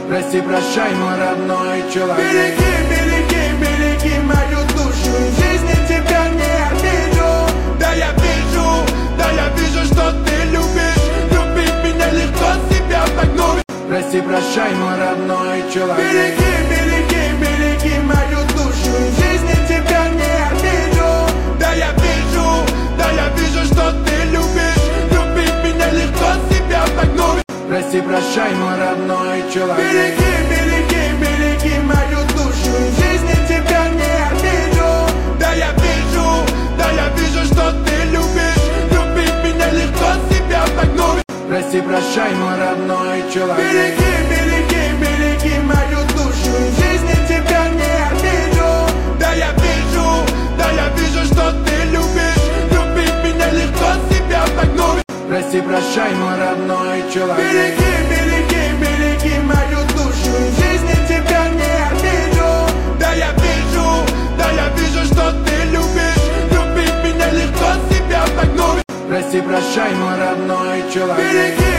Прости, прощай, мой родной человек. Береги, береги, береги мою душу, в жизни тебя не обижу. Да я вижу, что ты любишь. Любить меня легко, себя погнуть. Прости, прощай, мой родной человек. Береги, береги, береги мою душу, в жизни тебя не обижу. Да я вижу, что ты любишь. Любить меня легко, себя погнуть. Прости, прощай, мой родной человек. Береги, береги, береги мою душу, в жизни тебя не обижу. Да я вижу, что ты любишь. Любить меня легко, себя погнуть. Прости, прощай, мой родной человек. Береги, береги, береги мою душу, в жизни тебя не обижу. Да я вижу, что ты любишь. Любить меня легко, себя погнуть. Прости, прощай, мой родной человек. Береги, береги, береги мою душу, в жизни тебя не обижу. Да я вижу, что ты любишь. Любить меня легко, себя погнуть. Прости, прощай, мой родной человек. Береги,